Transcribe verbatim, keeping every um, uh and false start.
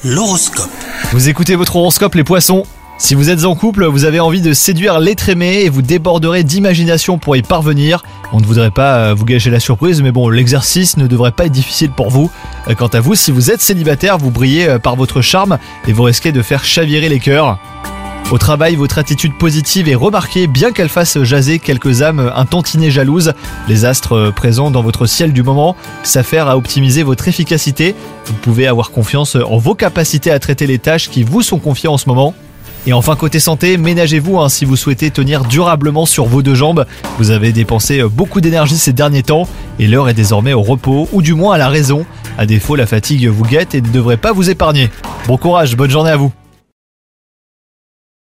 L'horoscope. Vous écoutez votre horoscope les poissons. Si vous êtes en couple, vous avez envie de séduire l'être aimé et vous déborderez d'imagination pour y parvenir. On ne voudrait pas vous gâcher la surprise, mais bon, l'exercice ne devrait pas être difficile pour vous. Quant à vous, si vous êtes célibataire, vous brillez par votre charme et vous risquez de faire chavirer les cœurs. Au travail, votre attitude positive est remarquée, bien qu'elle fasse jaser quelques âmes un tantinet jalouses. Les astres présents dans votre ciel du moment s'affairent à optimiser votre efficacité. Vous pouvez avoir confiance en vos capacités à traiter les tâches qui vous sont confiées en ce moment. Et enfin, côté santé, ménagez-vous hein, si vous souhaitez tenir durablement sur vos deux jambes. Vous avez dépensé beaucoup d'énergie ces derniers temps et l'heure est désormais au repos, ou du moins à la raison. À défaut, la fatigue vous guette et ne devrait pas vous épargner. Bon courage, bonne journée à vous.